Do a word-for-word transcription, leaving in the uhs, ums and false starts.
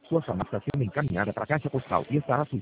Sua chamada está sendo encaminhada para a caixa postal e estará